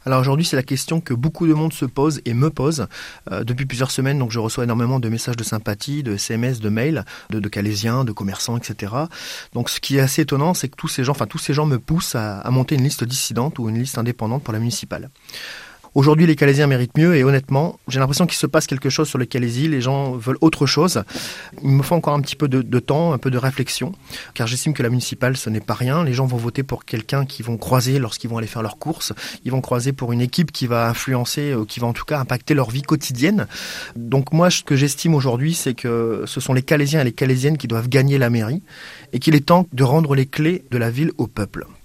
Alors aujourd'hui, c'est la question que beaucoup de monde se pose et me pose depuis plusieurs semaines. Donc je reçois énormément de messages de sympathie, de SMS, de mails, de Calaisiens, de commerçants, etc. Donc ce qui est assez étonnant, c'est que tous ces gens me poussent à monter une liste dissidente ou une liste indépendante pour la municipale. Aujourd'hui, les Calaisiens méritent mieux et honnêtement, j'ai l'impression qu'il se passe quelque chose sur le Calaisis. Les gens veulent autre chose. Il me faut encore un petit peu de temps, un peu de réflexion, car j'estime que la municipale, ce n'est pas rien. Les gens vont voter pour quelqu'un qu'ils vont croiser lorsqu'ils vont aller faire leurs courses. Ils vont croiser pour une équipe qui va influencer, qui va en tout cas impacter leur vie quotidienne. Donc moi, ce que j'estime aujourd'hui, c'est que ce sont les Calaisiens et les Calaisiennes qui doivent gagner la mairie et qu'il est temps de rendre les clés de la ville au peuple.